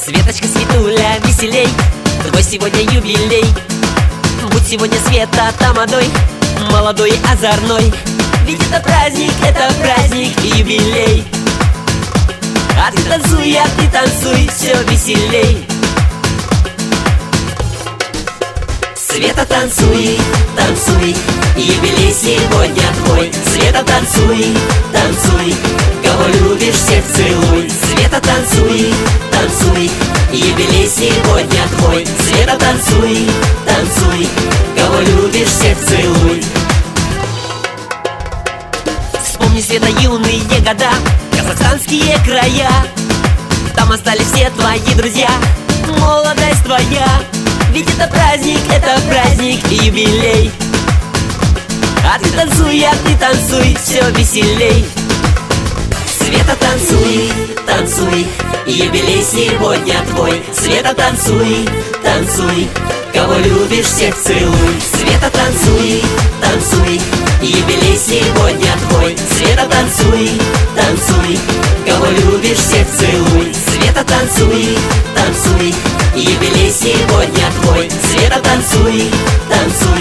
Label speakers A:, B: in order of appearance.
A: Светочка, Светуля, веселей, твой сегодня юбилей. Будь сегодня Света тамадой, молодой и озорной. Ведь это праздник и юбилей. А ты танцуй, все веселей. Света, танцуй, танцуй, юбилей сегодня твой. Света, танцуй, танцуй, кого любишь, всех целуй. Света, танцуй, танцуй, юбилей сегодня твой. Света, танцуй, танцуй, кого любишь, всех целуй. Вспомни, Света, юные года, казахстанские края. Там остались все твои друзья, молодость твоя. Ведь это праздник и юбилей. А ты танцуй, все веселей. Света, танцуй, танцуй, юбилей сегодня твой. Света, танцуй, танцуй, кого любишь, всех целуй. Света, танцуй, танцуй, юбилей сегодня твой. Света, танцуй, танцуй, кого любишь, всех целуй. Света, танцуй, танцуй, юбилей сегодня твой. Света, танцуй, танцуй,